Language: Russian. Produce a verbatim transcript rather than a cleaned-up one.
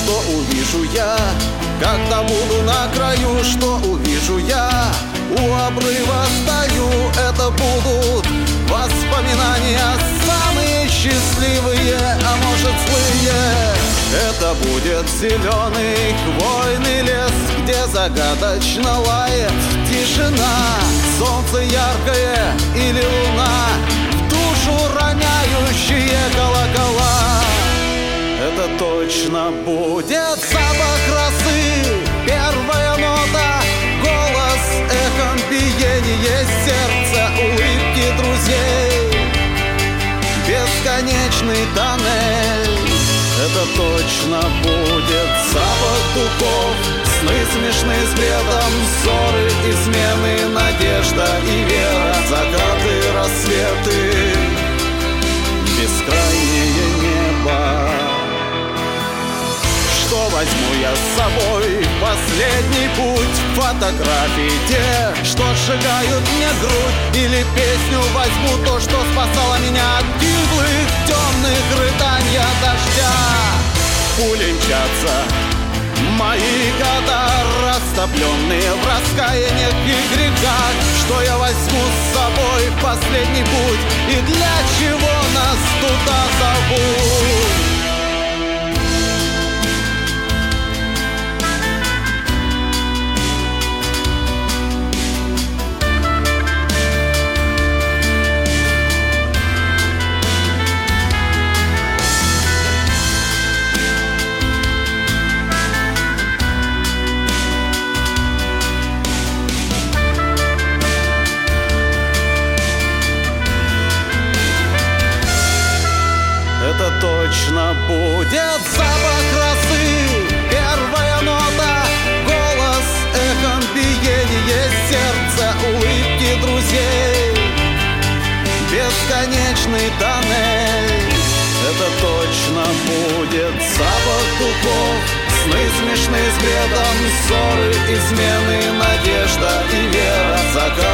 что увижу я, когда буду на краю, что увижу я. У обрыва стою, это будут воспоминания самые счастливые, а может злые. Это будет зеленый хвойный лес, где загадочно лает тишина. Солнце яркое или луна, в душу роняющие колокола. Это точно будет запах росы, первая нота, голос, эхом биение сердца, улыбки друзей, бесконечный тоннель. Это точно будет запах духов, сны смешные с бредом, ссоры и смены, надежда и вера, закаты, рассветы, бескрайнее небо. Что возьму я с собой в последний путь? Фотографии те, что сжигают мне грудь, или песню возьму, то, что спасало меня от гиблых темных рыдания дождя. Пули мчатся мои года, растопленные в раскаяниях и грехах. Что я возьму с собой в последний путь, и для чего нас туда зовут? Это точно будет запах росы, первая нота, голос, эхом биение сердца, улыбки друзей, бесконечный тоннель. Это точно будет запах духов, сны смешные с бредом, ссоры, измены, надежда и вера, закат.